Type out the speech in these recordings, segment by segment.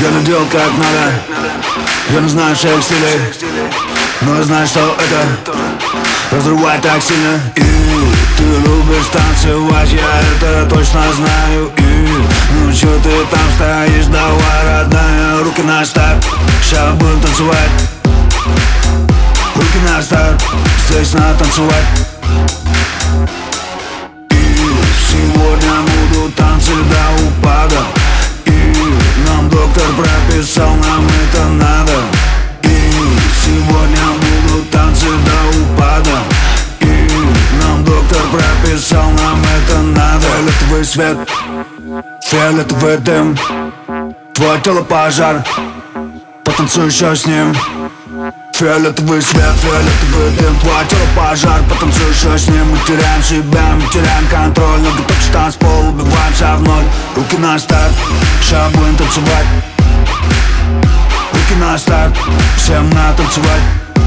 Я надел как надо. Я не знаю всех стилей, но я знаю, что это разрывает так сильно. И ты любишь танцевать, я это точно знаю. И ну чё ты там стоишь, давай, родная, руки на старт. Ща будем танцевать. Руки на старт, здесь надо танцевать. И сегодня будут танцы до упада. И нам доктор прописал, нам это надо. И сегодня будут танцы до упада. И нам доктор прописал, нам это надо. Фиолетовый свет, фиолетовый дым, твое тело пожар, потанцуй еще с ним. Фиолетовый свет, фиолетовый дым, твое тело пожар, потанцуй еще с ним. Мы теряем себя, мы теряем контроль, но готов к танцполу, убиваемся в ноль. Руки на старт, ща будем танцевать. Руки на старт, всем надо танцевать.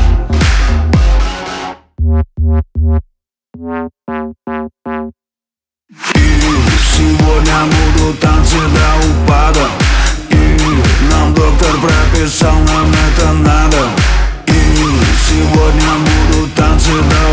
И сегодня будут танцы до упада. И нам доктор прописал, нам это надо. И сегодня будут танцы до